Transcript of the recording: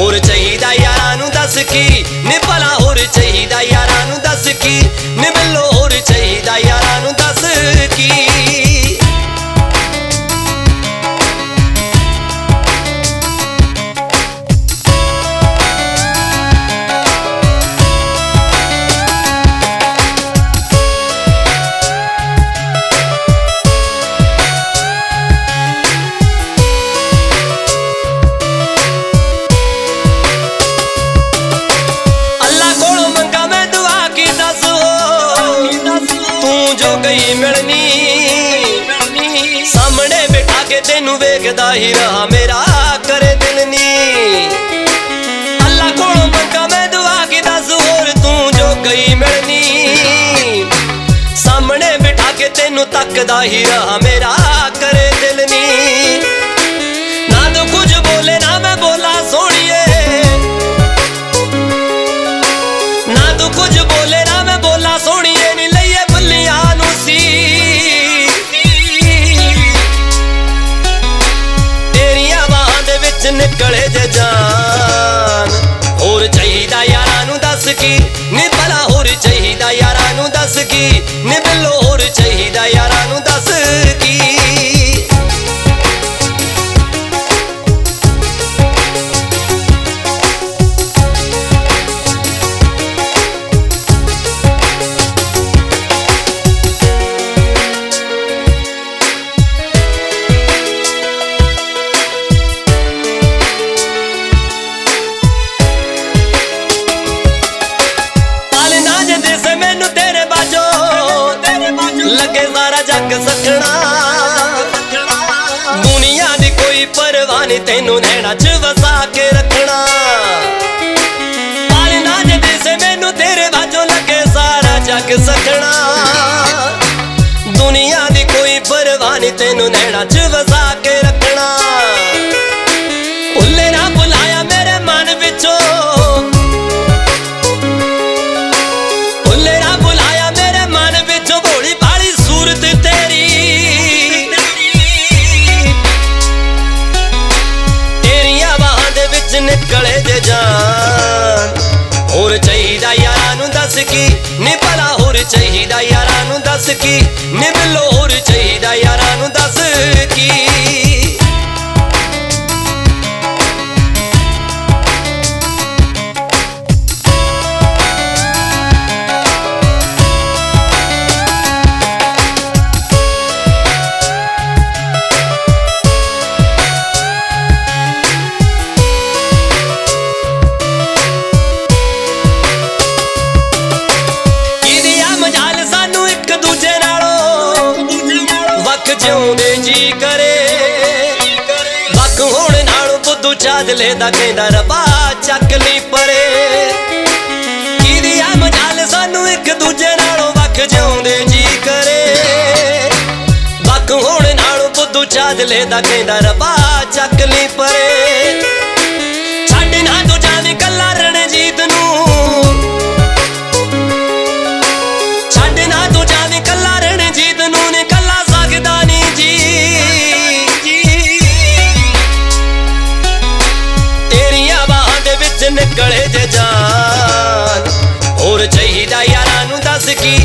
होर चाहिदा यारां नूं दस की नी भला होर चाहिदा यारां नूं दस की नी बिल्लो होर चाहिदा यारां नूं दस की मिलनी सामने बैठा के तेनू वेखदा ही रहा मेरा करे दिल नी अल्लाह कोलों मंगा मैं दुआ की दस होर तू जो गई मिलनी सामने बैठा के तेनू तकदा ही रहा मेरा करे दिल नी ना तू कुछ बोले ना मैं बोला सोनिए ना तू कुछ बोले ना मैं बोला सोनिए नी लइए बल्लियां निकले जे जान होर चाहिदा यारां नूं दस की नी भला होर चाहिदा यारां नूं दस की नी बिल्लो होर चाहिदा यारां नूं दस की लगे सारा जग सखना दुनिया दी कोई परवाह नहीं तेनू नैना च वसा के रखना पालना जदे से मैनू तेरे बाजों लगे सारा जग सखना दुनिया दी कोई परवाह नहीं तेनू नैना च वसा के रखना भुले ना बुलाया मेरे मन विचों निकले जे जान होर चाहिदा यारां नूं दस की नी भला होर चाहिदा यारां नूं दस की नी बिल्लो होर चाहिदा यारां नूं दस की जिउंदे जी करे वक होण नालों बुद्धू चादले दा कहंदा रब्बा चक ली परे कीदिया मजाल सानू एक दूजे नालों वक जिउंदे जी करे वक होण नालों बुद्धू चादले दा कहंदा रब्बा चक ली परे छड्ड ना तू जावी कल्ला रणजीत नूं छड्ड ना तू जावी कल्ला रणजीत नूं ने कल्ला सकदा निकले जे जान होर चाहिदा यारां नूं दस की